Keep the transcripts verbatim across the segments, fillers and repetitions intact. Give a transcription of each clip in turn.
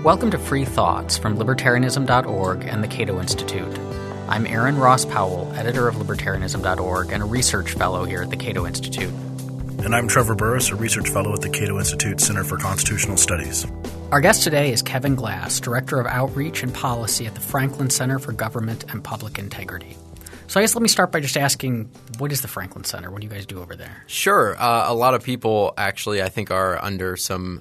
Welcome to Free Thoughts from Libertarianism dot org and the Cato Institute. I'm Aaron Ross Powell, editor of Libertarianism dot org and a research fellow here at the Cato Institute. And I'm Trevor Burrus, a research fellow at the Cato Institute Center for Constitutional Studies. Our guest today is Kevin Glass, Director of Outreach and Policy at the Franklin Center for Government and Public Integrity. So I guess let me start by just asking, what is the Franklin Center? What do you guys do over there? Sure. Uh, a lot of people actually, I think, are under some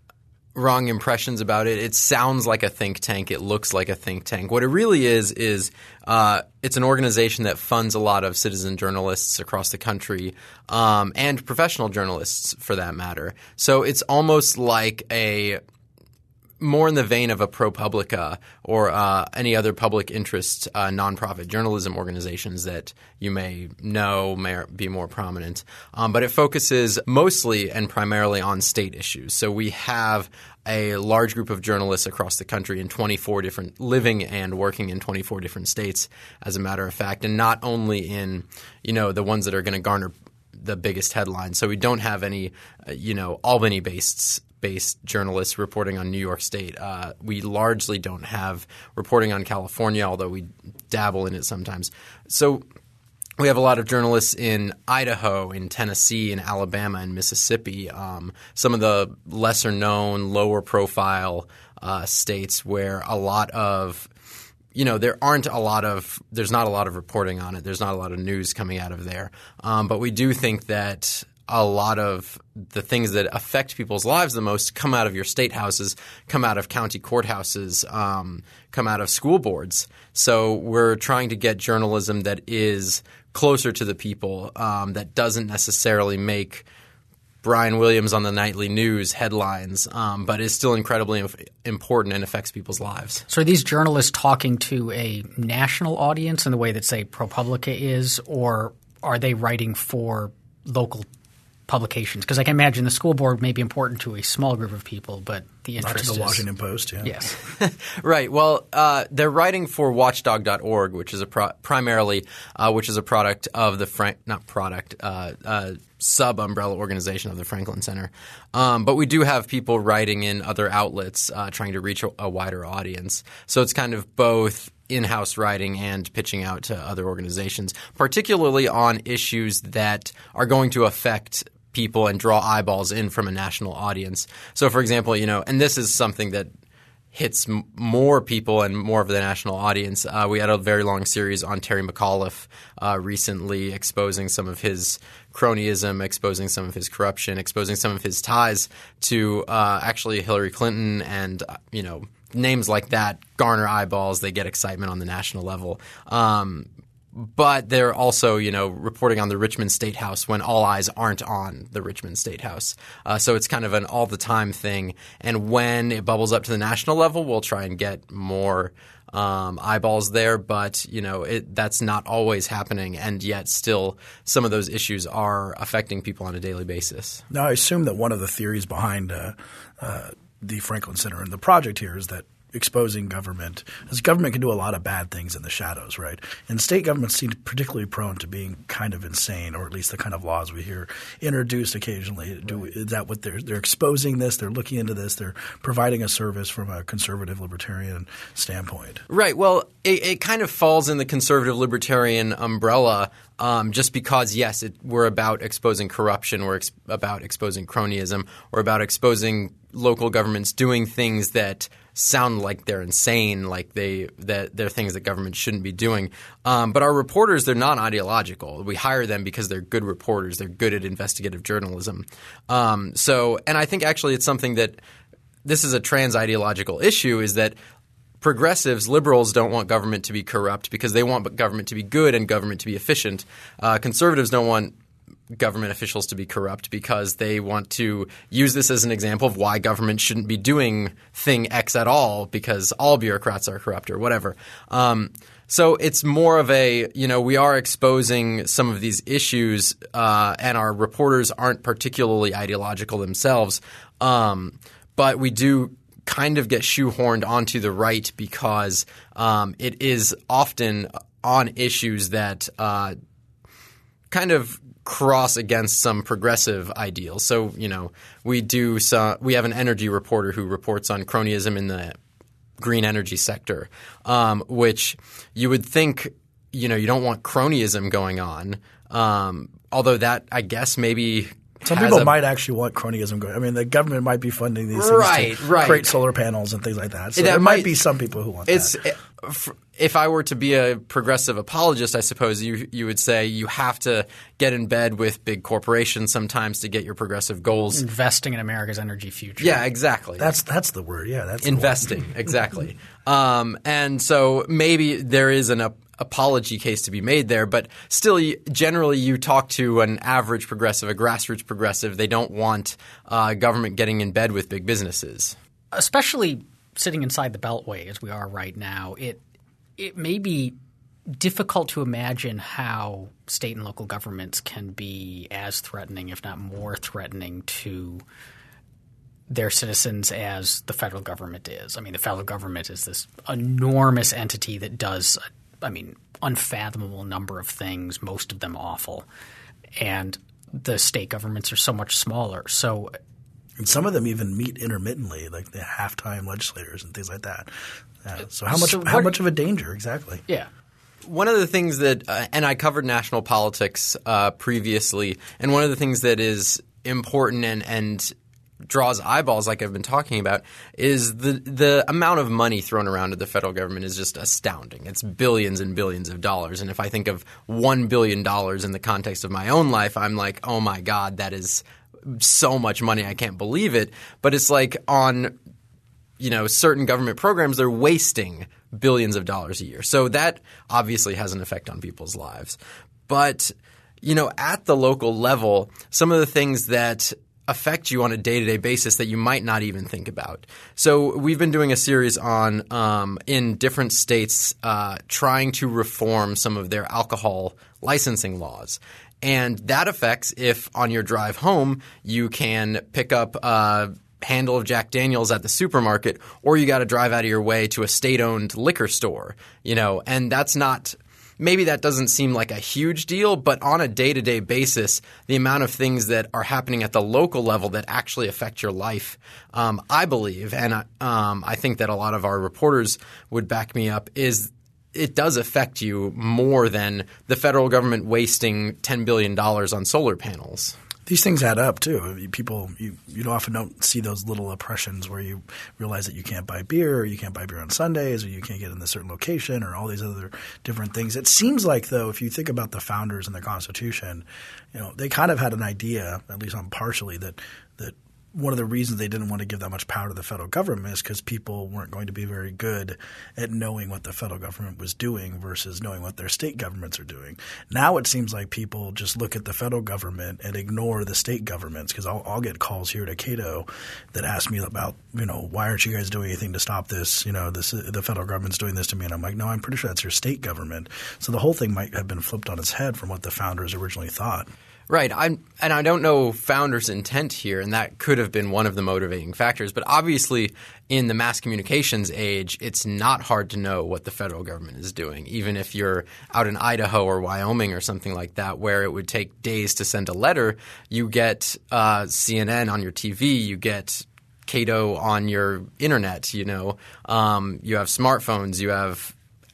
wrong impressions about it. It sounds like a think tank. It looks like a think tank. What it really is is uh, it's an organization that funds a lot of citizen journalists across the country um, and professional journalists for that matter. So it's almost like a – more in the vein of a ProPublica or uh, any other public interest uh, nonprofit journalism organizations that you may know may be more prominent. Um, but it focuses mostly and primarily on state issues. So we have a large group of journalists across the country in twenty-four different – living and working in twenty-four different states, as a matter of fact, and not only in, you know, the ones that are going to garner the biggest headlines. So we don't have any, uh, you know, Albany-based based journalists reporting on New York State. Uh, we largely don't have reporting on California, although we dabble in it sometimes. So we have a lot of journalists in Idaho, in Tennessee, in Alabama, and Mississippi, um, some of the lesser-known, lower-profile uh, states where a lot of – you know, there aren't a lot of – there's not a lot of reporting on it. There's not a lot of news coming out of there. Um, but we do think that – a lot of the things that affect people's lives the most come out of your state houses, come out of county courthouses, um, come out of school boards. So we're trying to get journalism that is closer to the people, um, that doesn't necessarily make Brian Williams on the nightly news headlines, um, but is still incredibly important and affects people's lives. So are these journalists talking to a national audience in the way that, say, ProPublica is, or are they writing for local publications? Because I can imagine the school board may be important to a small group of people, but the interest Not to the is Washington Post, yeah. Yes. Right. Well, uh, they're writing for watchdog dot org, which is a pro- primarily uh, which is a product of the Frank – not product uh, uh, sub-umbrella organization of the Franklin Center. Um, but we do have people writing in other outlets uh, trying to reach a, a wider audience. So it's kind of both in-house writing and pitching out to other organizations, particularly on issues that are going to affect – people and draw eyeballs in from a national audience. So, for example, you know, and this is something that hits m- more people and more of the national audience. Uh, we had a very long series on Terry McAuliffe uh, recently, exposing some of his cronyism, exposing some of his corruption, exposing some of his ties to uh, actually Hillary Clinton and, uh, you know, names like that garner eyeballs. They get excitement on the national level. Um, But they're also, you know, reporting on the Richmond State House when all eyes aren't on the Richmond State House. Uh, so it's kind of an all-the-time thing. And when it bubbles up to the national level, we'll try and get more um, eyeballs there. But, you know, it, that's not always happening. And yet still some of those issues are affecting people on a daily basis. Now, I assume that one of the theories behind uh, uh, the Franklin Center and the project here is that exposing government – as government can do a lot of bad things in the shadows, right? And state governments seem particularly prone to being kind of insane, or at least the kind of laws we hear introduced occasionally. Do, is that what they're – they're exposing this, they're looking into this, they're providing a service from a conservative libertarian standpoint? Right. Well, it, it kind of falls in the conservative libertarian umbrella um, just because, yes, it, we're about exposing corruption, we're ex- about exposing cronyism, we're about exposing local governments doing things that – sound like they're insane, like they that they're things that government shouldn't be doing. Um, but our reporters, they're not ideological. We hire them because they're good reporters. They're good at investigative journalism. Um, so, and I think actually it's something that this is a trans-ideological issue, is that progressives, liberals don't want government to be corrupt because they want government to be good and government to be efficient. Uh, conservatives don't want government officials to be corrupt because they want to use this as an example of why government shouldn't be doing thing X at all because all bureaucrats are corrupt or whatever. Um, so it's more of a – you know, we are exposing some of these issues uh, and our reporters aren't particularly ideological themselves, um, but we do kind of get shoehorned onto the right because um, it is often on issues that uh, kind of – cross against some progressive ideals. So, you know, we do some, we have an energy reporter who reports on cronyism in the green energy sector, um, which you would think, you know, you don't want cronyism going on. Um, although that, I guess, maybe some people a, might actually want cronyism going. I mean, the government might be funding these things right, to right. create solar panels and things like that. So that there might, might be some people who want it's, that. It, if I were to be a progressive apologist, I suppose you you would say you have to get in bed with big corporations sometimes to get your progressive goals. Investing in America's energy future. Yeah, exactly. That's that's the word. Yeah, that's investing. Exactly. Um, and so maybe there is an ap- apology case to be made there, but still, you, generally, you talk to an average progressive, a grassroots progressive, they don't want uh, government getting in bed with big businesses, especially sitting inside the Beltway as we are right now. It it may be difficult to imagine how state and local governments can be as threatening, if not more threatening, to their citizens as the federal government is. I mean, the federal government is this enormous entity that does, I mean, unfathomable number of things, most of them awful. And the state governments are so much smaller. So and some of them even meet intermittently, like the halftime legislators and things like that. Uh, so how much so how what, much of a danger exactly? Yeah. One of the things that uh, – and I covered national politics uh, previously, and one of the things that is important and, and draws eyeballs like I've been talking about is the the amount of money thrown around at the federal government is just astounding. It's billions and billions of dollars. And if I think of one billion dollars in the context of my own life, I'm like, oh my God, that is so much money. I can't believe it. But it's like on – you know, certain government programs, they're wasting billions of dollars a year. So that obviously has an effect on people's lives. But, you know, at the local level, some of the things that affect you on a day-to-day basis that you might not even think about. So we've been doing a series on um, in different states uh, trying to reform some of their alcohol licensing laws. And that affects if on your drive home you can pick up uh, – handle of Jack Daniels at the supermarket, or you got to drive out of your way to a state-owned liquor store, you know, and that's not – maybe that doesn't seem like a huge deal, but on a day-to-day basis, the amount of things that are happening at the local level that actually affect your life, um, I believe, and um, I think that a lot of our reporters would back me up, is it does affect you more than the federal government wasting ten billion dollars on solar panels. These things add up too. People, you, you often don't see those little oppressions where you realize that you can't buy beer, or you can't buy beer on Sundays, or you can't get in a certain location, or all these other different things. It seems like, though, if you think about the founders and the Constitution, you know, they kind of had an idea, at least on partially, that that one of the reasons they didn't want to give that much power to the federal government is because people weren't going to be very good at knowing what the federal government was doing versus knowing what their state governments are doing. Now it seems like people just look at the federal government and ignore the state governments, because I'll, I'll get calls here to Cato that ask me about, you know, why aren't you guys doing anything to stop this? You know, this the federal government's doing this to me. And I'm like, no, I'm pretty sure that's your state government. So the whole thing might have been flipped on its head from what the founders originally thought. Right. I'm, and I don't know founders' intent here, and that could have been one of the motivating factors. But obviously in the mass communications age, it's not hard to know what the federal government is doing, even if you're out in Idaho or Wyoming or something like that, where it would take days to send a letter. You get uh, C N N on your T V. You get Cato on your internet. You know, um, you have smartphones. You have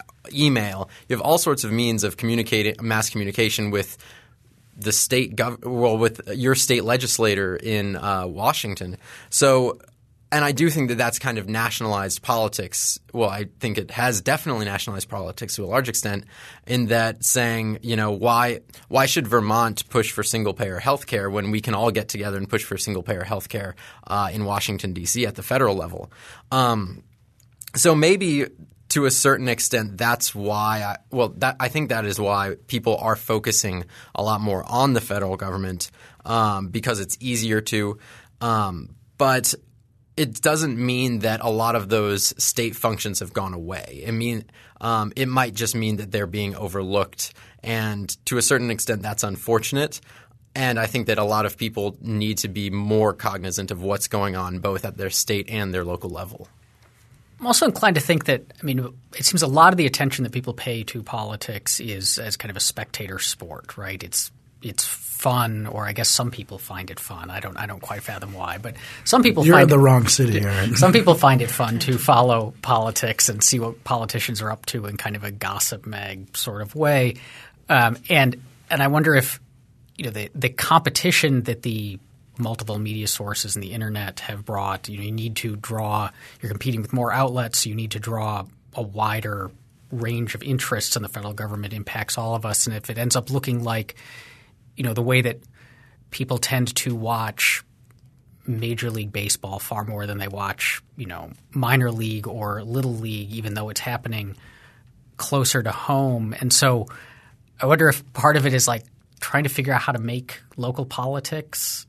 email. You have all sorts of means of communicating, mass communication with the state gov- well, with your state legislator in uh, Washington. So, and I do think that that's kind of nationalized politics. Well, I think it has definitely nationalized politics to a large extent, in that saying, you know, why why should Vermont push for single-payer health care when we can all get together and push for single-payer health care uh, in Washington, D C at the federal level? Um, so maybe – to a certain extent, that's why I, well, that, I think that is why people are focusing a lot more on the federal government, um, because it's easier to. Um, but it doesn't mean that a lot of those state functions have gone away. I mean, um, it might just mean that they're being overlooked, and to a certain extent, that's unfortunate. And I think that a lot of people need to be more cognizant of what's going on both at their state and their local level. I'm also inclined to think that – I mean, it seems a lot of the attention that people pay to politics is as kind of a spectator sport, right? It's it's fun, or I guess some people find it fun. I don't I don't quite fathom why, but some people You're find in the it, wrong city, Aaron. Some people find it fun to follow politics and see what politicians are up to in kind of a gossip mag sort of way. Um, and and I wonder if you know the the competition that the multiple media sources and the internet have brought, you know, you need to draw – you're competing with more outlets. You need to draw a wider range of interests, and the federal government impacts all of us. And if it ends up looking like, you know, the way that people tend to watch Major League Baseball far more than they watch, you know, minor league or little league, even though it's happening closer to home. And so I wonder if part of it is like trying to figure out how to make local politics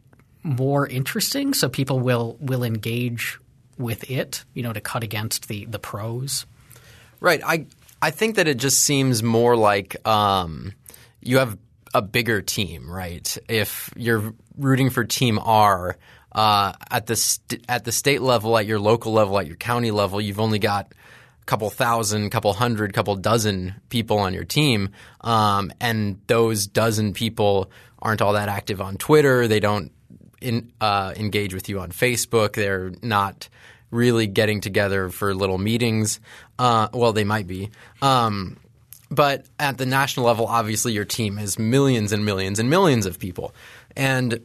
more interesting so people will will engage with it, you know, to cut against the the pros. Right. I I think that it just seems more like um, you have a bigger team, right? If you're rooting for Team R uh, at the st- at the state level, at your local level, at your county level, you've only got a couple thousand, couple hundred, couple dozen people on your team, um, and those dozen people aren't all that active on Twitter. They don't In, uh, engage with you on Facebook. They're not really getting together for little meetings. Uh, well, they might be. Um, but at the national level, obviously your team is millions and millions and millions of people. And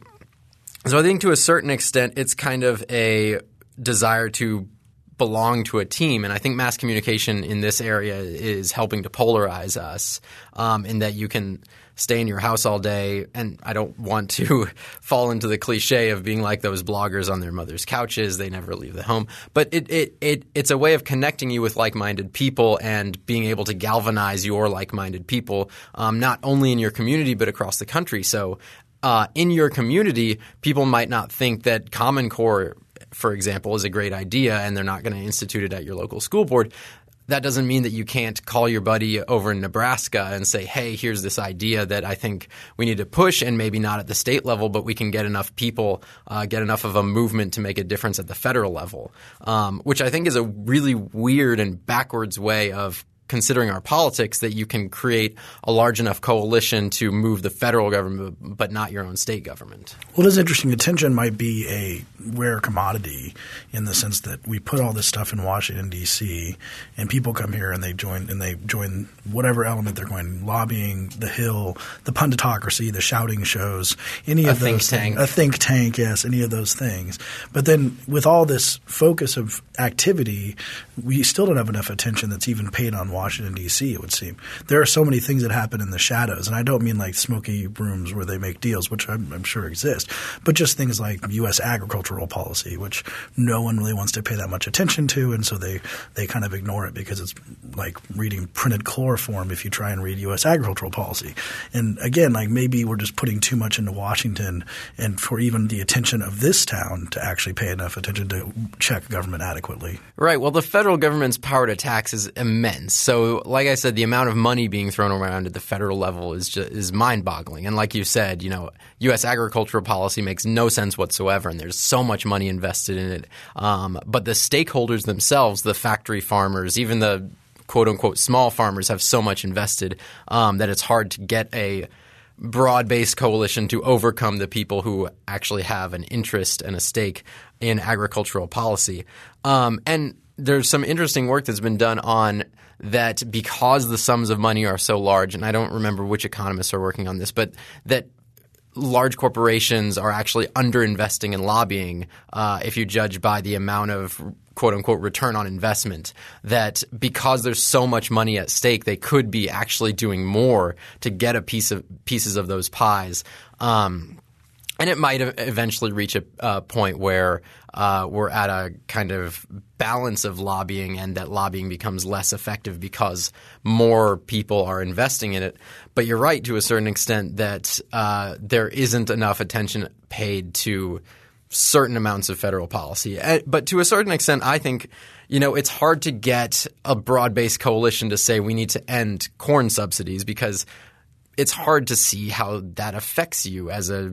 so I think to a certain extent it's kind of a desire to belong to a team. And I think mass communication in this area is helping to polarize us um, in that you can – stay in your house all day. And I don't want to fall into the cliche of being like those bloggers on their mother's couches. They never leave the home. But it, it, it it's a way of connecting you with like-minded people and being able to galvanize your like-minded people, um, not only in your community but across the country. So uh, in your community, people might not think that Common Core, for example, is a great idea and they're not going to institute it at your local school board. That doesn't mean that you can't call your buddy over in Nebraska and say, hey, here's this idea that I think we need to push, and maybe not at the state level, but we can get enough people, uh, get enough of a movement to make a difference at the federal level, um, which I think is a really weird and backwards way of considering our politics, that you can create a large enough coalition to move the federal government but not your own state government. Well, it's interesting. Attention might be a rare commodity in the sense that we put all this stuff in Washington, D C, and people come here and they join and they join whatever element they're going – lobbying, the Hill, the punditocracy, the shouting shows, any a of think those tank. things. A think tank, yes, any of those things. But then with all this focus of activity, we still don't have enough attention that's even paid on Washington, D C, it would seem. There are so many things that happen in the shadows, and I don't mean like smoky rooms where they make deals, which I'm, I'm sure exist, but just things like U S agricultural policy, which no one really wants to pay that much attention to, and so they, they kind of ignore it because it's like reading printed chloroform if you try and read U S agricultural policy. And again, like maybe we're just putting too much into Washington and for even the attention of this town to actually pay enough attention to check government adequately. Right. Well, the federal government's power to tax is immense. So like I said, the amount of money being thrown around at the federal level is just, is mind-boggling. And like you said, you know, U S agricultural policy makes no sense whatsoever, and there's so much money invested in it. Um, but the stakeholders themselves, the factory farmers, even the quote-unquote small farmers have so much invested um, that it's hard to get a broad-based coalition to overcome the people who actually have an interest and a stake in agricultural policy. Um, and there's some interesting work that's been done on that because the sums of money are so large, and I don't remember which economists are working on this, but that large corporations are actually underinvesting in lobbying uh, if you judge by the amount of quote-unquote return on investment, that because there's so much money at stake, they could be actually doing more to get a piece of pieces of those pies. Um, and it might eventually reach a, a point where uh, we're at a kind of balance of lobbying, and that lobbying becomes less effective because more people are investing in it. But you're right to a certain extent that uh, there isn't enough attention paid to certain amounts of federal policy. But to a certain extent, I think, you know, it's hard to get a broad-based coalition to say we need to end corn subsidies because it's hard to see how that affects you as a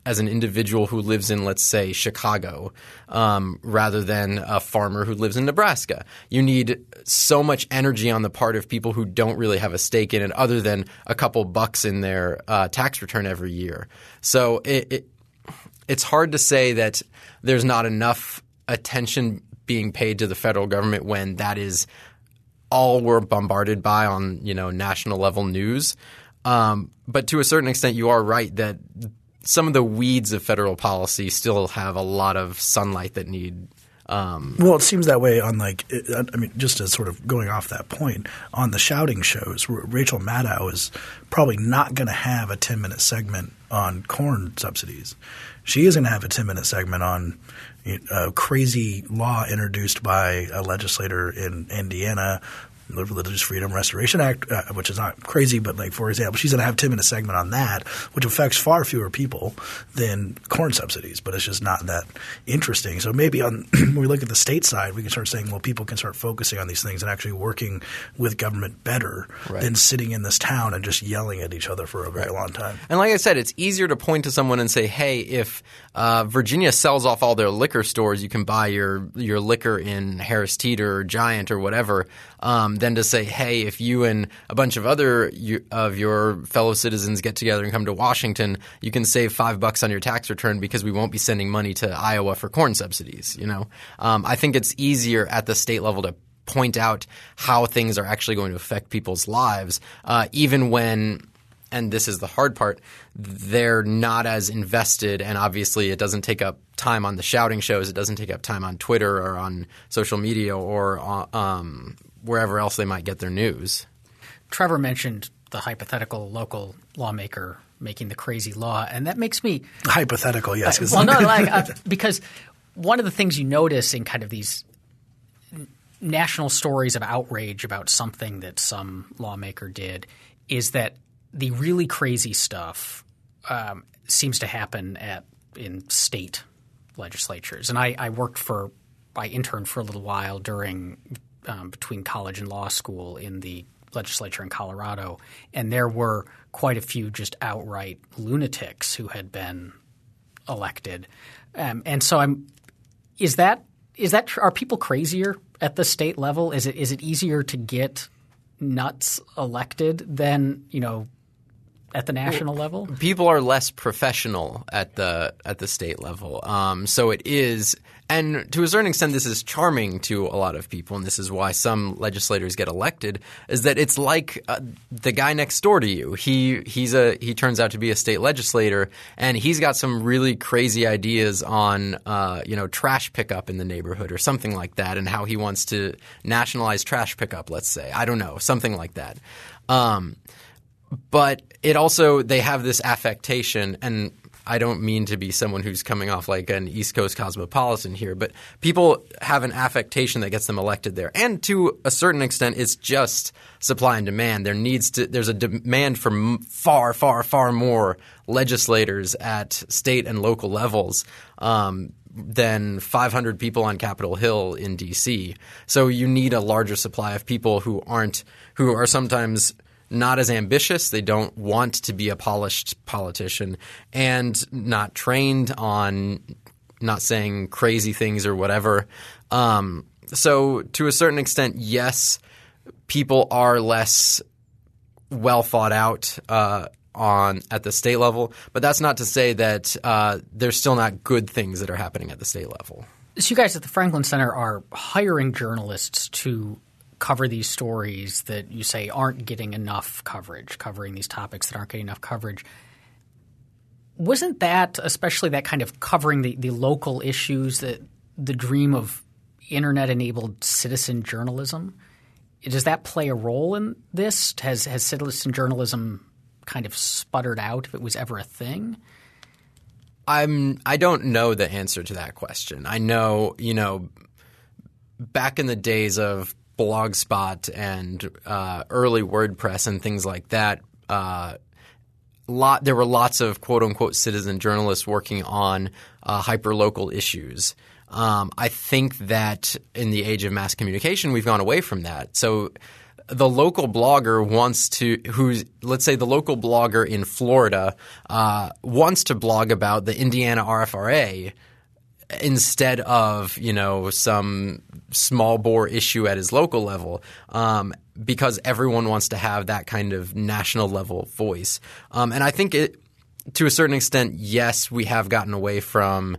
as an individual who lives in, let's say, Chicago, um, rather than a farmer who lives in Nebraska. You need so much energy on the part of people who don't really have a stake in it other than a couple bucks in their uh, tax return every year. So it, it it's hard to say that there's not enough attention being paid to the federal government when that is all we're bombarded by on, you know, national level news. Um, but to a certain extent, you are right that some of the weeds of federal policy still have a lot of sunlight that need um, – Well, it seems that way on like – I mean, just as sort of going off that point, on the shouting shows, Rachel Maddow is probably not going to have a ten-minute segment on corn subsidies. She is going to have a ten-minute segment on a crazy law introduced by a legislator in Indiana, the Religious Freedom Restoration Act, uh, which is not crazy, but like for example, she's going to have a ten-minute segment on that, which affects far fewer people than corn subsidies, but it's just not that interesting. So maybe on when we look at the state side, we can start saying, well, people can start focusing on these things and actually working with government better right. than sitting in this town and just yelling at each other for a very right. long time. And like I said, it's easier to point to someone and say, hey, if uh, Virginia sells off all their liquor stores, you can buy your your liquor in Harris Teeter or Giant or whatever. Um, than to say, hey, if you and a bunch of other you, of your fellow citizens get together and come to Washington, you can save five bucks on your tax return because we won't be sending money to Iowa for corn subsidies. You know, um, I think it's easier at the state level to point out how things are actually going to affect people's lives, uh, even when – and this is the hard part – they're not as invested, and obviously it doesn't take up time on the shouting shows. It doesn't take up time on Twitter or on social media or on, um, wherever else they might get their news. Trevor mentioned the hypothetical local lawmaker making the crazy law, and that makes me – Hypothetical, yes. Uh, well, no, like, uh, because one of the things you notice in kind of these national stories of outrage about something that some lawmaker did is that the really crazy stuff um, seems to happen at in state legislatures. And I, I worked for – I interned for a little while during – Um, between college and law school in the legislature in Colorado, and there were quite a few just outright lunatics who had been elected. Um, and so I'm – is that is that – are people crazier at the state level? Is it is it easier to get nuts elected than, you know, at the national well, level? People are less professional at the at the state level. Um, so it is – and to a certain extent, this is charming to a lot of people, and this is why some legislators get elected, is that it's like uh, the guy next door to you. He he's a he turns out to be a state legislator, and he's got some really crazy ideas on uh, you know trash pickup in the neighborhood or something like that, and how he wants to nationalize trash pickup, let's say. I don't know, something like that. Um, but it also – they have this affectation, and – I don't mean to be someone who's coming off like an East Coast cosmopolitan here, but people have an affectation that gets them elected there. And to a certain extent, it's just supply and demand. There needs to – there's a demand for far, far, far more legislators at state and local levels um, than five hundred people on Capitol Hill in D C. So you need a larger supply of people who aren't – who are sometimes – not as ambitious. They don't want to be a polished politician and not trained on not saying crazy things or whatever. Um, so to a certain extent, yes, people are less well thought out uh, on at the state level, but that's not to say that uh, there's still not good things that are happening at the state level. So you guys at the Franklin Center are hiring journalists to cover these stories that you say aren't getting enough coverage, covering these topics that aren't getting enough coverage. Wasn't that, especially that kind of covering the, the local issues, that the dream of internet-enabled citizen journalism? Does that play a role in this? Has has citizen journalism kind of sputtered out, if it was ever a thing? I'm I don't know the answer to that question. I know, you know, back in the days of Blogspot and uh, early WordPress and things like that, uh, lot there were lots of quote unquote citizen journalists working on uh, hyperlocal issues. Um, I think that in the age of mass communication, we've gone away from that. So the local blogger wants to – who's let's say the local blogger in Florida uh, wants to blog about the Indiana R F R A instead of, you know, some small bore issue at his local level, um, because everyone wants to have that kind of national level voice. Um, and I think it, to a certain extent, yes, we have gotten away from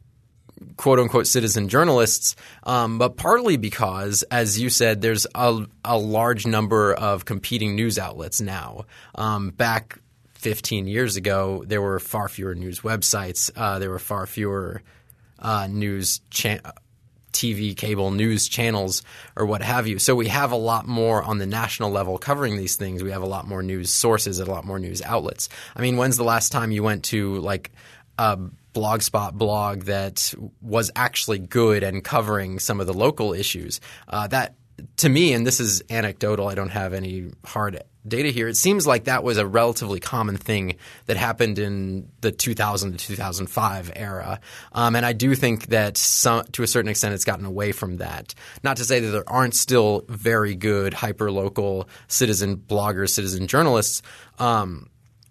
quote unquote citizen journalists, um, but partly because, as you said, there's a, a large number of competing news outlets now. Um, back fifteen years ago, there were far fewer news websites. Uh, there were far fewer Uh, news cha- T V, cable news channels or what have you. So we have a lot more on the national level covering these things. We have a lot more news sources and a lot more news outlets. I mean, when's the last time you went to like a Blogspot blog that was actually good and covering some of the local issues? Uh, that to me, and this is anecdotal, I don't have any hard data here, it seems like that was a relatively common thing that happened in the two thousand to two thousand five era. Um, and I do think that some, to a certain extent it's gotten away from that. Not to say that there aren't still very good hyper-local citizen bloggers, citizen journalists, um,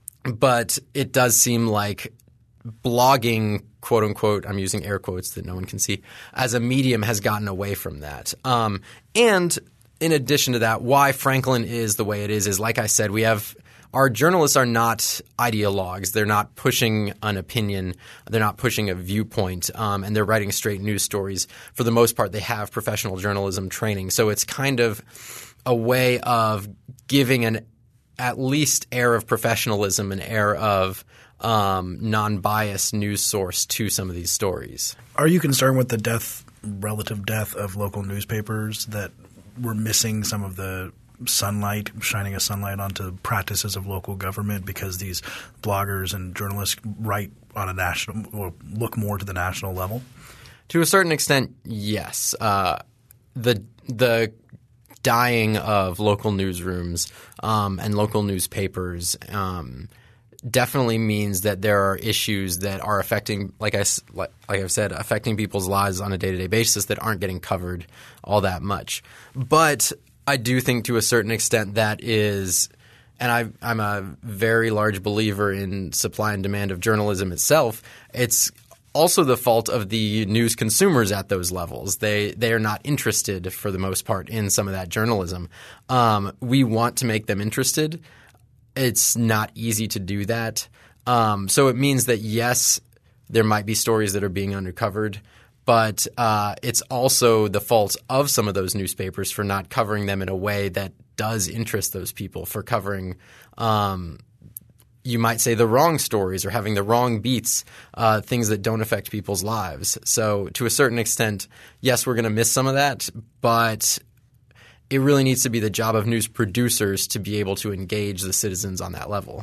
but it does seem like blogging, quote unquote, I'm using air quotes that no one can see, as a medium has gotten away from that. Um, and in addition to that, why Franklin is the way it is is, like I said, we have – our journalists are not ideologues. They're not pushing an opinion. They're not pushing a viewpoint, um, and they're writing straight news stories. For the most part, they have professional journalism training. So it's kind of a way of giving an at least air of professionalism, an air of um, non-biased news source to some of these stories. Are you concerned with the death, relative death of local newspapers, that we're missing some of the sunlight, shining a sunlight onto practices of local government because these bloggers and journalists write on a national or look more to the national level? To a certain extent, yes. Uh, the the dying of local newsrooms um, and local newspapers um, definitely means that there are issues that are affecting, like I like, like I've said, affecting people's lives on a day-to-day basis that aren't getting covered all that much. But I do think to a certain extent that is – and I, I'm a very large believer in supply and demand of journalism itself. It's also the fault of the news consumers at those levels. They they are not interested for the most part in some of that journalism. Um, we want to make them interested. It's not easy to do that. Um, so it means that, yes, there might be stories that are being undercovered, but uh, it's also the fault of some of those newspapers for not covering them in a way that does interest those people, for covering um, you might say the wrong stories or having the wrong beats, uh, things that don't affect people's lives. So to a certain extent, yes, we're going to miss some of that, but it really needs to be the job of news producers to be able to engage the citizens on that level.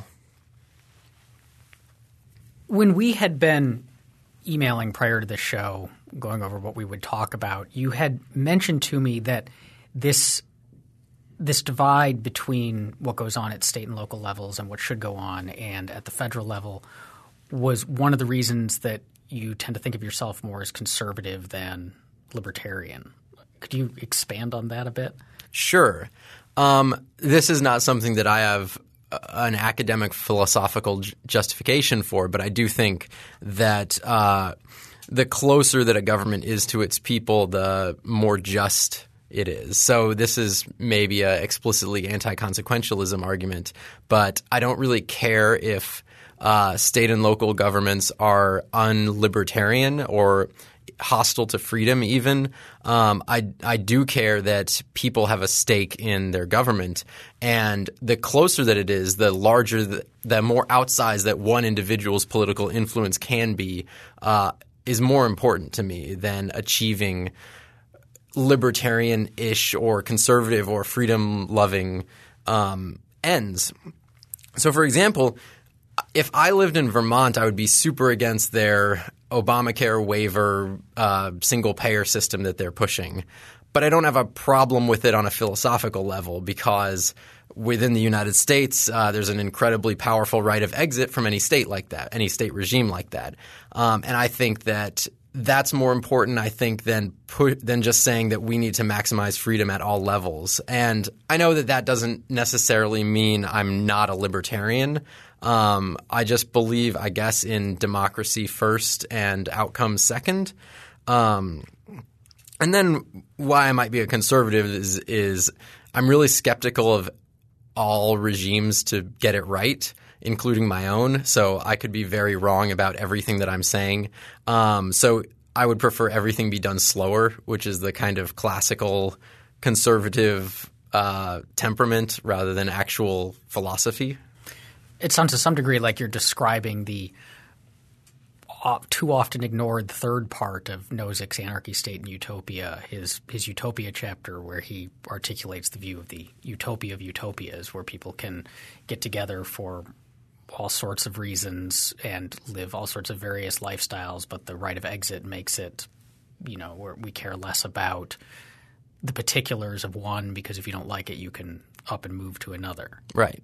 When we had been emailing prior to the show, going over what we would talk about, you had mentioned to me that this this divide between what goes on at state and local levels and what should go on and at the federal level was one of the reasons that you tend to think of yourself more as conservative than libertarian. Could you expand on that a bit? Sure. Um, this is not something that I have an academic philosophical j- justification for, but I do think that uh, the closer that a government is to its people, the more just it is. So this is maybe a explicitly anti-consequentialism argument, but I don't really care if uh, state and local governments are unlibertarian or hostile to freedom even. Um, I, I do care that people have a stake in their government, and the closer that it is, the larger, the, the more outsized that one individual's political influence can be uh, is more important to me than achieving libertarian-ish or conservative or freedom-loving um, ends. So, for example, if I lived in Vermont, I would be super against their Obamacare waiver uh, single-payer system that they're pushing. But I don't have a problem with it on a philosophical level because within the United States, uh, there's an incredibly powerful right of exit from any state like that, any state regime like that. Um, and I think that that's more important, I think, than put, than just saying that we need to maximize freedom at all levels. And I know that that doesn't necessarily mean I'm not a libertarian. Um, I just believe, I guess, in democracy first and outcomes second. Um, and then why I might be a conservative is, is I'm really skeptical of all regimes to get it right, including my own. So I could be very wrong about everything that I'm saying. Um, so I would prefer everything be done slower, which is the kind of classical conservative uh, temperament rather than actual philosophy. It sounds to some degree like you're describing the uh, too often ignored third part of Nozick's Anarchy, State, and Utopia, his his Utopia chapter, where he articulates the view of the utopia of utopias, where people can get together for all sorts of reasons and live all sorts of various lifestyles, but the right of exit makes it, you know, where we care less about the particulars of one, because if you don't like it, you can up and move to another. Right.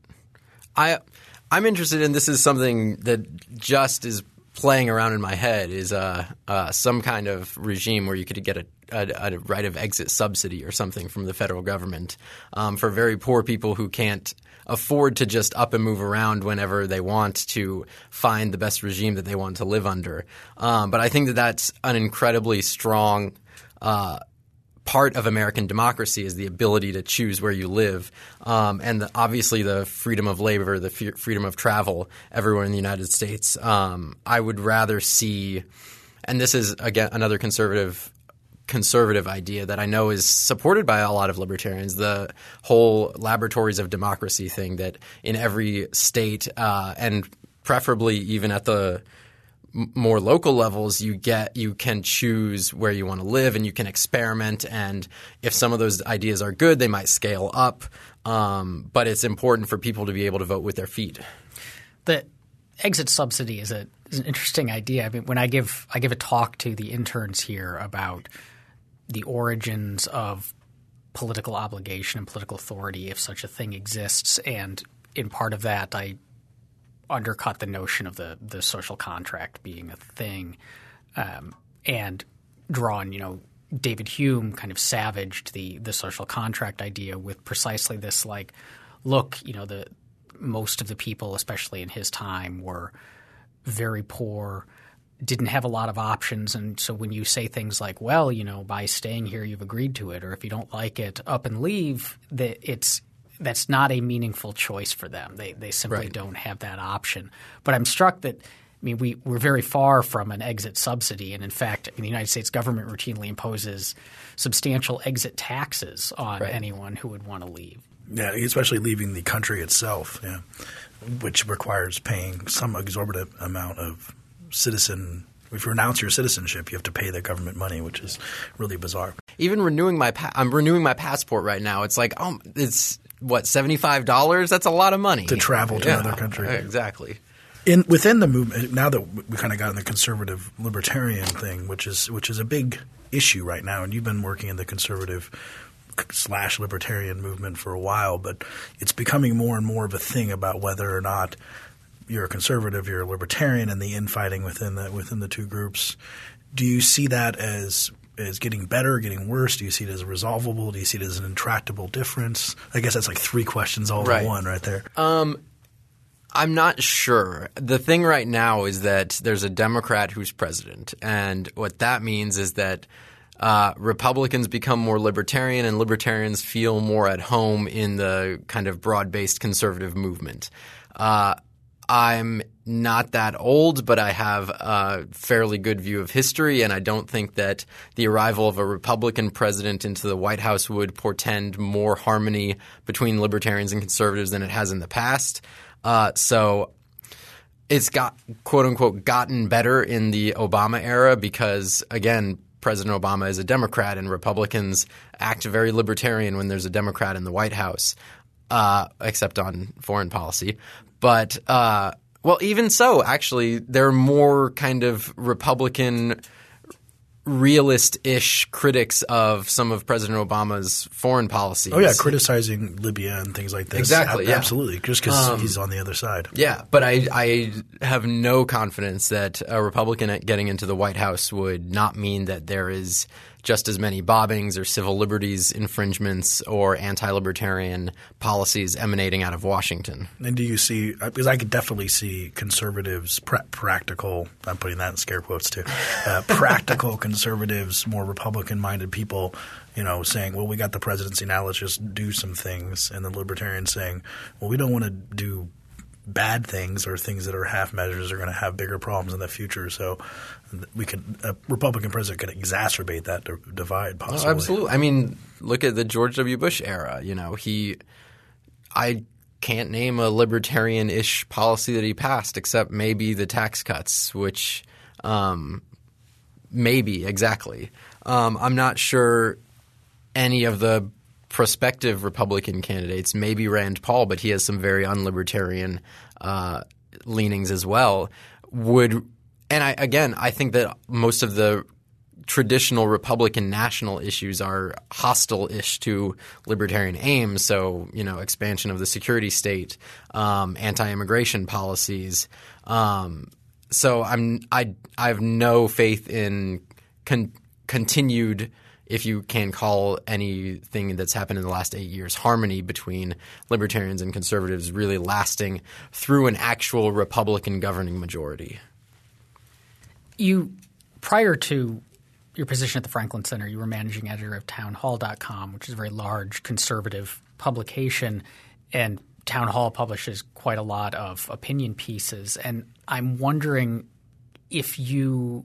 I I'm interested in – this is something that just is playing around in my head is uh, uh, some kind of regime where you could get a, a, a right of exit subsidy or something from the federal government um, for very poor people who can't afford to just up and move around whenever they want to find the best regime that they want to live under. Um, but I think that that's an incredibly strong uh, part of American democracy is the ability to choose where you live. Um, and the, obviously the freedom of labor, the f- freedom of travel everywhere in the United States. Um, I would rather see – and this is, again, another conservative – conservative idea that I know is supported by a lot of libertarians, the whole laboratories of democracy thing, that in every state uh, and preferably even at the m- more local levels, you get you can choose where you want to live and you can experiment. And if some of those ideas are good, they might scale up. Um, but it's important for people to be able to vote with their feet. The exit subsidy is, a, is an interesting idea. I mean, when I give I give a talk to the interns here about the origins of political obligation and political authority, if such a thing exists, and in part of that I undercut the notion of the, the social contract being a thing um, and drawn, you know, David Hume kind of savaged the, the social contract idea with precisely this, like, look, you know, the most of the people, especially in his time, were very poor, didn't have a lot of options. And so when you say things like, well, you know, by staying here, you've agreed to it, or if you don't like it, up and leave, that it's that's not a meaningful choice for them. They they simply right. don't have that option. But I'm struck that, I mean, we, we're very far from an exit subsidy. And in fact, I mean, the United States government routinely imposes substantial exit taxes on right. anyone who would want to leave. Yeah, especially leaving the country itself, yeah, which requires paying some exorbitant amount of citizen – if you renounce your citizenship, you have to pay the government money, which is really bizarre. Even renewing my pa- – I'm renewing my passport right now. It's like oh, it's what, seventy-five dollars? That's a lot of money. To travel to yeah, another country. Exactly. In within the movement, now that we kind of got in the conservative libertarian thing, which is which is a big issue right now, and you've been working in the conservative slash libertarian movement for a while, but it's becoming more and more of a thing about whether or not – you're a conservative, you're a libertarian, and the infighting within the within the two groups. Do you see that as as getting better, getting worse? Do you see it as resolvable? Do you see it as an intractable difference? I guess that's like three questions all right. in one right there. Um, I'm not sure. The thing right now is that there's a Democrat who's president, and what that means is that uh, Republicans become more libertarian and libertarians feel more at home in the kind of broad-based conservative movement. Uh I'm not that old, but I have a fairly good view of history, and I don't think that the arrival of a Republican president into the White House would portend more harmony between libertarians and conservatives than it has in the past. Uh, so it's got, quote unquote, gotten better in the Obama era because, again, President Obama is a Democrat and Republicans act very libertarian when there's a Democrat in the White House, uh, except on foreign policy. But uh, – well, even so, actually, there are more kind of Republican realist-ish critics of some of President Obama's foreign policies. Oh, yeah, criticizing Libya and things like this. Exactly, A- yeah. Absolutely, just because Um, he's on the other side. Yeah, but I, I have no confidence that a Republican getting into the White House would not mean that there is just as many bombings or civil liberties infringements or anti-libertarian policies emanating out of Washington. And do you see – because I could definitely see conservatives, pra- practical – I'm putting that in scare quotes too uh, – practical conservatives, more Republican-minded people, you know, saying, well, we got the presidency now, let's just do some things. And the libertarians saying, well, we don't want to do bad things or things that are half measures are going to have bigger problems in the future. So we could a Republican president could exacerbate that d- divide possibly. Oh, absolutely. I mean, look at the George W. Bush era. You know, he – I can't name a libertarian-ish policy that he passed except maybe the tax cuts, which um, maybe exactly. Um, I'm not sure any of the prospective Republican candidates, maybe Rand Paul, but he has some very unlibertarian uh, leanings as well, would – and I again, I think that most of the traditional Republican national issues are hostile-ish to libertarian aims. So, you know, expansion of the security state, um, anti-immigration policies. Um, so I'm I I have no faith in con- continued, if you can call anything that's happened in the last eight years, harmony between libertarians and conservatives really lasting through an actual Republican governing majority. You prior to your position at the Franklin Center, you were managing editor of town hall dot com, which is a very large conservative publication, and Town Hall publishes quite a lot of opinion pieces. And I'm wondering if you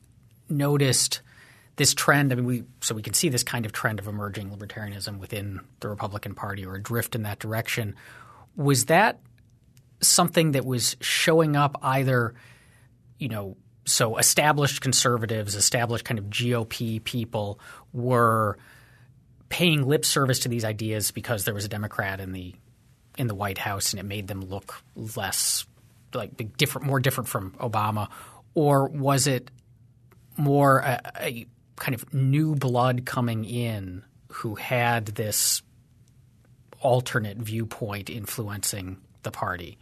noticed this trend. I mean, we so we can see this kind of trend of emerging libertarianism within the Republican Party or a drift in that direction. Was that something that was showing up either, you know, so established conservatives, established kind of G O P people were paying lip service to these ideas because there was a Democrat in the in the White House and it made them look less like different, more different from Obama, or was it more a, a kind of new blood coming in who had this alternate viewpoint influencing the party?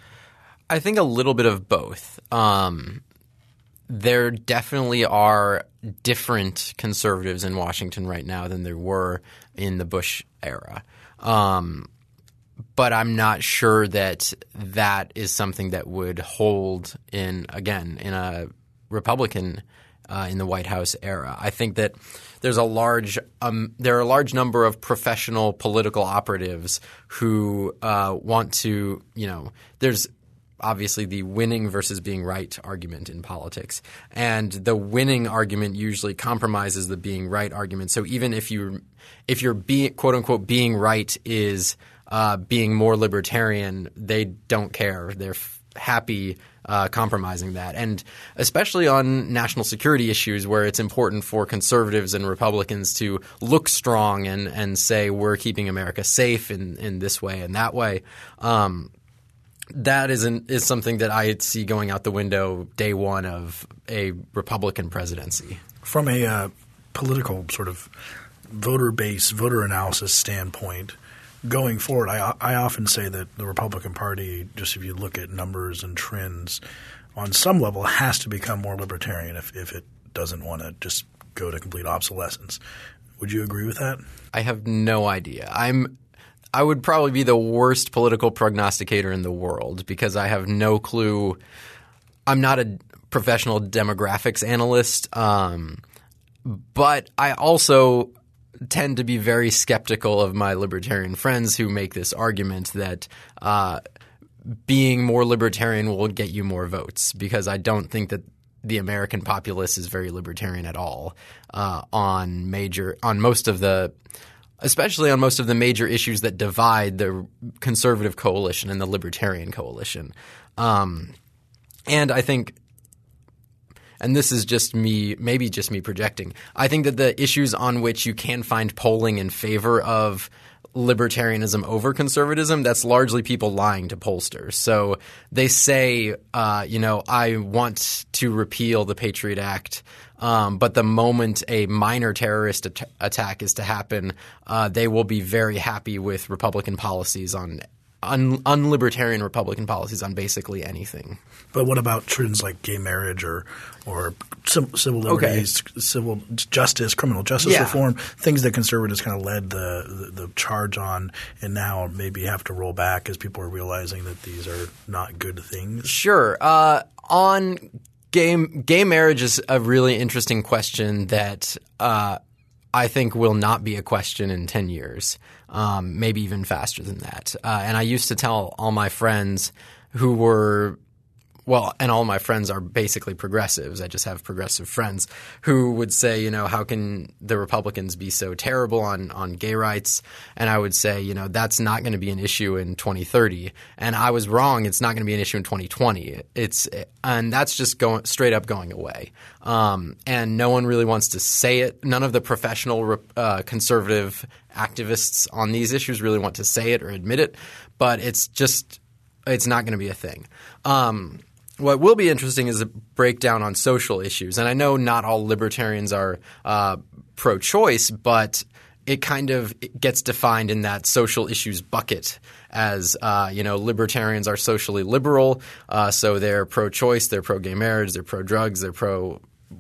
I think a little bit of both. Um, there definitely are different conservatives in Washington right now than there were in the Bush era. Um, but I'm not sure that that is something that would hold in, again, in a Republican uh, in the White House era. I think that there's a large um, there are a large number of professional political operatives who uh, want to, you know, there's obviously the winning versus being right argument in politics. And the winning argument usually compromises the being right argument. So even if you if you're being quote unquote being right is uh, being more libertarian, they don't care. They're f- happy uh, compromising that. And especially on national security issues where it's important for conservatives and Republicans to look strong and, and say we're keeping America safe in, in this way and that way. Um, That is an, is something that I see going out the window day one of a Republican presidency. From a uh, political sort of voter base, voter analysis standpoint, going forward, I, I often say that the Republican Party, just if you look at numbers and trends, on some level has to become more libertarian if, if it doesn't want to just go to complete obsolescence. Would you agree with that? I have no idea. I'm I would probably be the worst political prognosticator in the world because I have no clue. I'm not a professional demographics analyst, um, but I also tend to be very skeptical of my libertarian friends who make this argument that uh, being more libertarian will get you more votes, because I don't think that the American populace is very libertarian at all uh, on major on most of the – especially on most of the major issues that divide the conservative coalition and the libertarian coalition. Um, and I think – and this is just me – maybe just me projecting. I think that the issues on which you can find polling in favor of libertarianism over conservatism, that's largely people lying to pollsters. So they say, uh, you know, I want to repeal the Patriot Act, um, but the moment a minor terrorist at- attack is to happen, uh, they will be very happy with Republican policies on un- unlibertarian Republican policies on basically anything. But what about trends like gay marriage or or civil liberties, okay. civil justice, criminal justice yeah. reform, things that conservatives kind of led the, the the charge on, and now maybe have to roll back as people are realizing that these are not good things? Sure. Uh, on gay gay marriage is a really interesting question that uh, I think will not be a question in ten years, um, maybe even faster than that. Uh, and I used to tell all my friends who were – well, and all my friends are basically progressives. I just have progressive friends who would say, you know, how can the Republicans be so terrible on, on gay rights? And I would say, you know, that's not going to be an issue in twenty thirty. And I was wrong. It's not going to be an issue in twenty twenty. It's and that's just going straight up going away. Um, and no one really wants to say it. None of the professional uh, conservative activists on these issues really want to say it or admit it. But it's just it's not going to be a thing. Um, What will be interesting is a breakdown on social issues. And I know not all libertarians are uh, pro-choice, but it kind of gets defined in that social issues bucket as, uh, you know, libertarians are socially liberal. Uh, so they're pro-choice, they're pro-gay marriage, they're pro-drugs, they're pro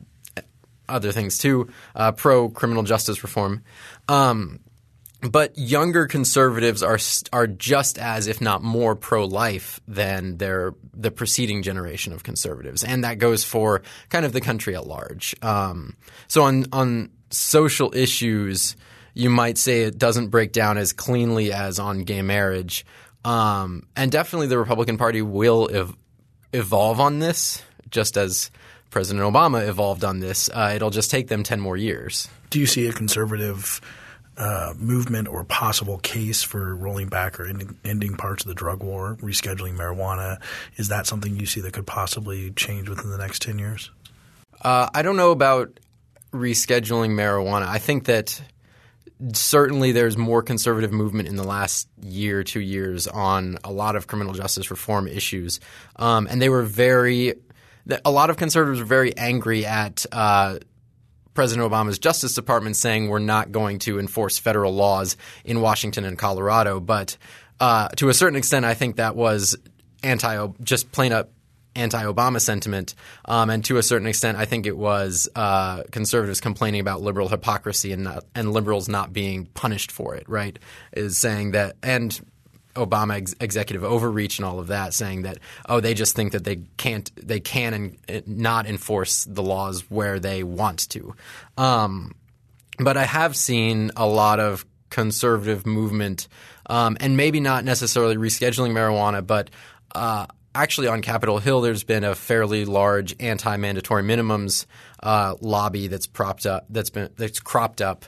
other things too, uh, pro-criminal justice reform. Um But younger conservatives are are just as, if not more, pro-life than their the preceding generation of conservatives, and that goes for kind of the country at large. Um, so on on social issues, you might say it doesn't break down as cleanly as on gay marriage, um, and definitely the Republican Party will ev- evolve on this, just as President Obama evolved on this. Uh, it'll just take them ten more years. Do you see a conservative Uh, movement or possible case for rolling back or ending, ending parts of the drug war, rescheduling marijuana? Is that something you see that could possibly change within the next ten years? Uh, I don't know about rescheduling marijuana. I think that certainly there's more conservative movement in the last year, two years on a lot of criminal justice reform issues. Um, and they were very – a lot of conservatives were very angry at uh, – President Obama's Justice Department saying we're not going to enforce federal laws in Washington and Colorado. But uh, to a certain extent, I think that was anti – just plain up anti-Obama sentiment. Um, and to a certain extent, I think it was uh, conservatives complaining about liberal hypocrisy and not, and liberals not being punished for it, right, is saying that – and – Obama ex- executive overreach and all of that, saying that, oh, they just think that they can't, they can and not enforce the laws where they want to. Um, but I have seen a lot of conservative movement, um, and maybe not necessarily rescheduling marijuana, but uh, actually on Capitol Hill, there's been a fairly large anti-mandatory minimums uh, lobby that's propped up, that's been that's cropped up,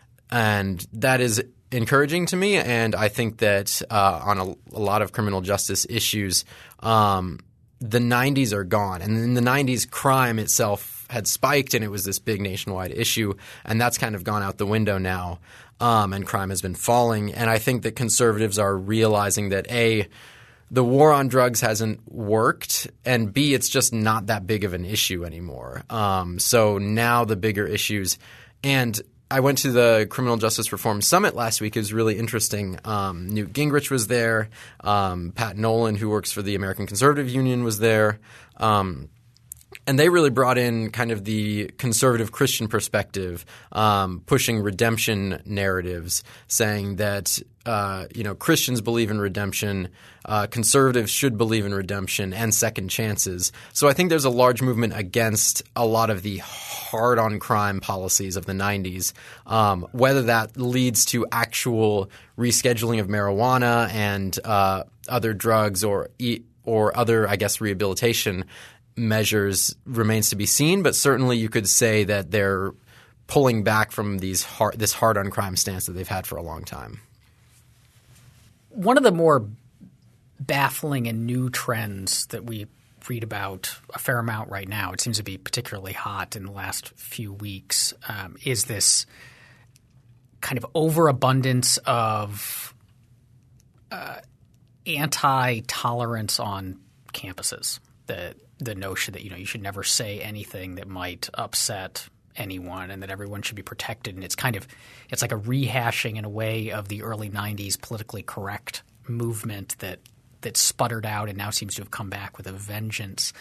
and that is encouraging to me, and I think that uh, on a, a lot of criminal justice issues, um, the nineties are gone. And in the nineties, crime itself had spiked, and it was this big nationwide issue, and that's kind of gone out the window now, um, and crime has been falling. And I think that conservatives are realizing that, A, the war on drugs hasn't worked, and B, it's just not that big of an issue anymore. Um, so now the bigger issues – and – I went to the Criminal Justice Reform Summit last week. It was really interesting. Um, Newt Gingrich was there. Um, Pat Nolan, who works for the American Conservative Union, was there. Um, and they really brought in kind of the conservative Christian perspective, um, pushing redemption narratives, saying that uh, you know Christians believe in redemption, uh, conservatives should believe in redemption and second chances. So I think there's a large movement against a lot of the hard-on-crime policies of the nineties, um, whether that leads to actual rescheduling of marijuana and uh, other drugs or or other, I guess, rehabilitation measures remains to be seen, but certainly you could say that they're pulling back from these hard, this hard-on-crime stance that they've had for a long time. One of the more baffling and new trends that we read about a fair amount right now, it seems to be particularly hot in the last few weeks, um, is this kind of overabundance of uh, anti-tolerance on campuses. The the notion that, you know, you should never say anything that might upset anyone and that everyone should be protected. And it's kind of – it's like a rehashing in a way of the early nineties politically correct movement that that sputtered out and now seems to have come back with a vengeance.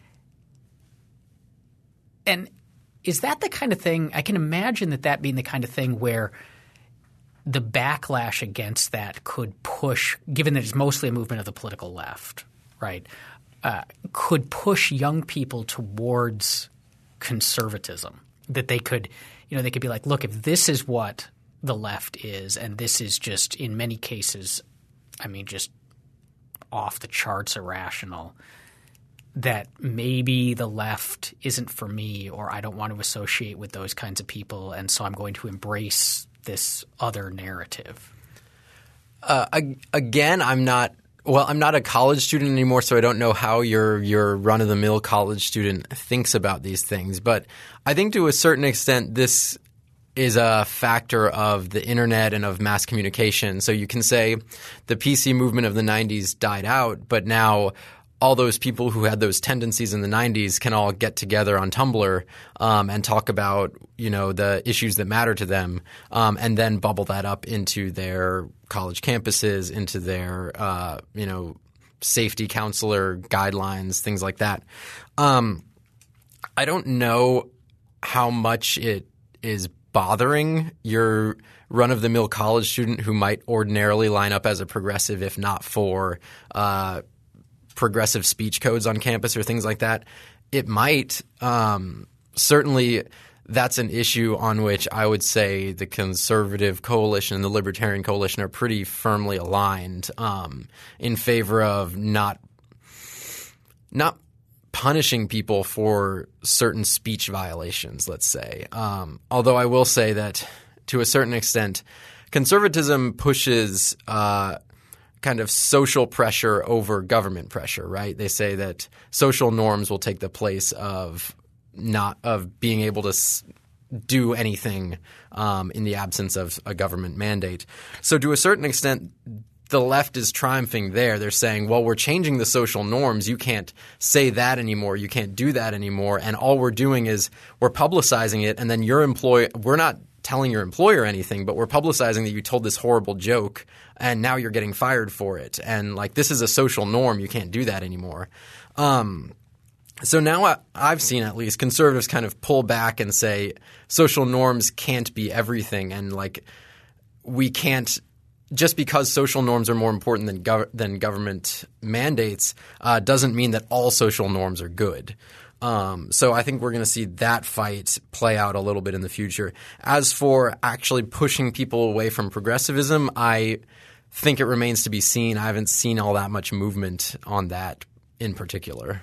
And is that the kind of thing – I can imagine that that being the kind of thing where the backlash against that could push – given that it's mostly a movement of the political left, right, uh, could push young people towards conservatism. That they could – you know, they could be like, look, if this is what the left is and this is just in many cases, I mean, just off the charts irrational – that maybe the left isn't for me or I don't want to associate with those kinds of people and so I'm going to embrace this other narrative? Uh, again, I'm not – well, I'm not a college student anymore, so I don't know how your your run-of-the-mill college student thinks about these things. But I think to a certain extent this is a factor of the internet and of mass communication. So you can say the P C movement of the nineties died out, but now – all those people who had those tendencies in the nineties can all get together on Tumblr um, and talk about, you know, the issues that matter to them, um, and then bubble that up into their college campuses, into their, uh, you know, safety counselor guidelines, things like that. Um, I don't know how much it is bothering your run-of-the-mill college student who might ordinarily line up as a progressive if not for uh, – progressive speech codes on campus or things like that. It might. Um, certainly that's an issue on which I would say the conservative coalition and the libertarian coalition are pretty firmly aligned um, in favor of not not punishing people for certain speech violations, let's say. Um, although I will say that to a certain extent, conservatism pushes uh, – kind of social pressure over government pressure, right? They say that social norms will take the place of not of being able to s- do anything um, in the absence of a government mandate. So to a certain extent, the left is triumphing there. They're saying, well, we're changing the social norms. You can't say that anymore. You can't do that anymore. And all we're doing is we're publicizing it, and then your employer – we're not telling your employer anything, but we're publicizing that you told this horrible joke and now you're getting fired for it. And like this is a social norm. You can't do that anymore. Um, so now I, I've seen at least conservatives kind of pull back and say social norms can't be everything, and like we can't – just because social norms are more important than gov- than government mandates uh, doesn't mean that all social norms are good. Um, so I think we're going to see that fight play out a little bit in the future. As for actually pushing people away from progressivism, I think it remains to be seen. I haven't seen all that much movement on that in particular.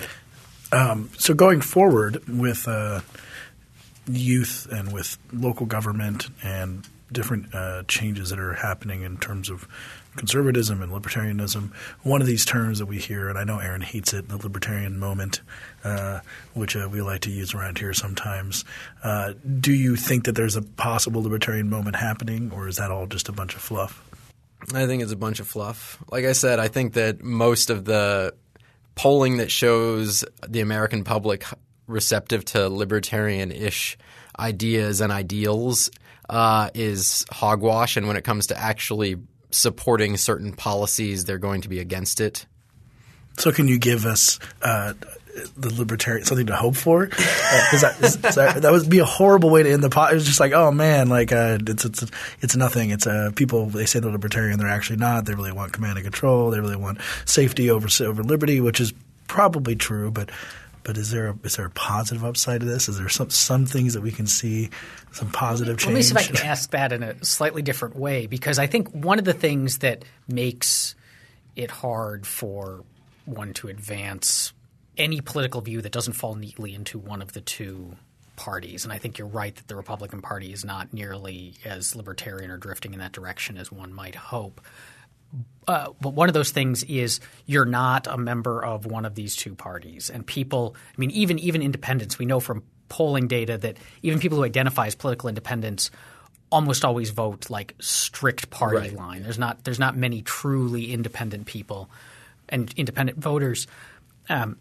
Um, so going forward with uh, youth and with local government and different uh, changes that are happening in terms of conservatism and libertarianism, one of these terms that we hear, and I know Aaron hates it, the libertarian moment, uh, which uh, we like to use around here sometimes. Uh, do you think that there's a possible libertarian moment happening, or is that all just a bunch of fluff? I think it's a bunch of fluff. Like I said, I think that most of the polling that shows the American public receptive to libertarian-ish ideas and ideals uh, is hogwash, and when it comes to actually supporting certain policies, they're going to be against it. So can you give us uh, the libertarian something to hope for? Because uh, that, that, that would be a horrible way to end the pot. It was just like, oh man, like uh, it's it's it's nothing. It's uh, people, they say they're libertarian, they're actually not. They really want command and control. They really want safety over over liberty, which is probably true. But but is there a, is there a positive upside to this? Is there some some things that we can see, some positive change? Let me see if I can ask that in a slightly different way, because I think one of the things that makes it hard for one to advance any political view that doesn't fall neatly into one of the two parties. And I think you're right that the Republican Party is not nearly as libertarian or drifting in that direction as one might hope. Uh, but one of those things is you're not a member of one of these two parties. And people – I mean even even independents, we know from polling data that even people who identify as political independents almost always vote like strict party Right. line. There's not there's not many truly independent people and independent voters, um,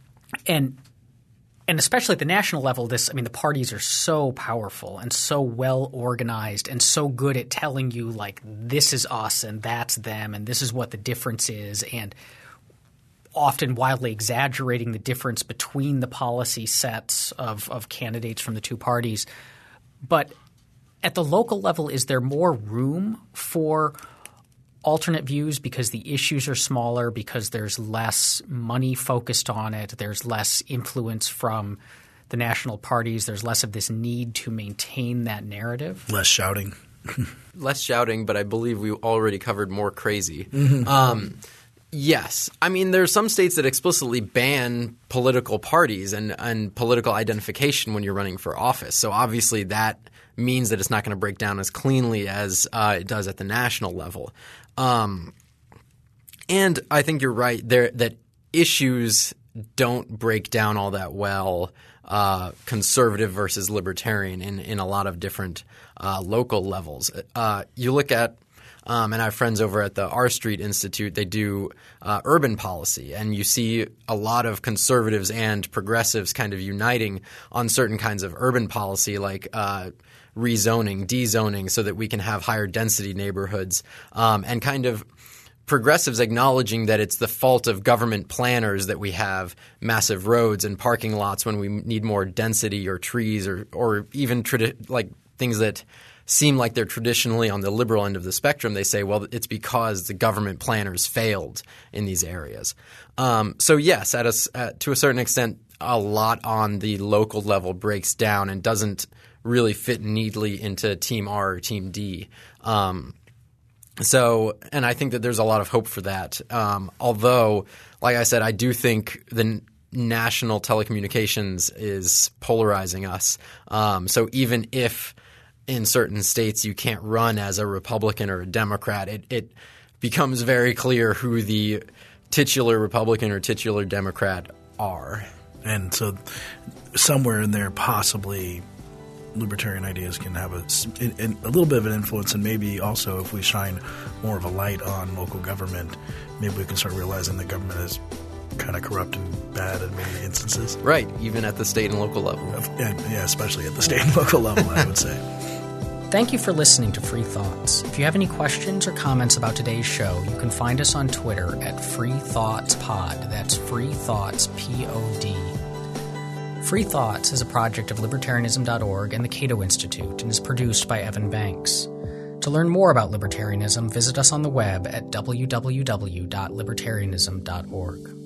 and and especially at the national level, this I mean the parties are so powerful and so well organized and so good at telling you like this is us and that's them and this is what the difference is, and often wildly exaggerating the difference between the policy sets of, of candidates from the two parties. But at the local level, is there more room for alternate views because the issues are smaller, because there's less money focused on it, there's less influence from the national parties, there's less of this need to maintain that narrative? Less shouting. Less shouting, but I believe we already covered more crazy. Mm-hmm. Um, yes. I mean, there are some states that explicitly ban political parties and, and political identification when you're running for office. So obviously that means that it's not going to break down as cleanly as uh, it does at the national level. Um, and I think you're right there that issues don't break down all that well, uh, conservative versus libertarian in, in a lot of different uh, local levels. Uh, you look at Um, and I have friends over at the R Street Institute. They do uh, urban policy, and you see a lot of conservatives and progressives kind of uniting on certain kinds of urban policy, like uh, rezoning, dezoning, so that we can have higher density neighborhoods, um, and kind of progressives acknowledging that it's the fault of government planners that we have massive roads and parking lots when we need more density or trees or or even tradi- like things that seem like they're traditionally on the liberal end of the spectrum. They say, well, it's because the government planners failed in these areas. Um, so yes, at a, at, to a certain extent, a lot on the local level breaks down and doesn't really fit neatly into Team R or Team D. Um, so – and I think that there's a lot of hope for that. Um, although, like I said, I do think the national telecommunications is polarizing us. Um, so even if – in certain states you can't run as a Republican or a Democrat, it, it becomes very clear who the titular Republican or titular Democrat are. And so somewhere in there possibly libertarian ideas can have a, a little bit of an influence, and maybe also if we shine more of a light on local government, maybe we can start realizing that government is kind of corrupt and bad in many instances. Right, even at the state and local level. Yeah, yeah especially at the state and local level, I would say. Thank you for listening to Free Thoughts. If you have any questions or comments about today's show, you can find us on Twitter at Free Thoughts Pod. That's Free Thoughts P O D. Free Thoughts is a project of libertarianism dot org and the Cato Institute and is produced by Evan Banks. To learn more about libertarianism, visit us on the web at w w w dot libertarianism dot org.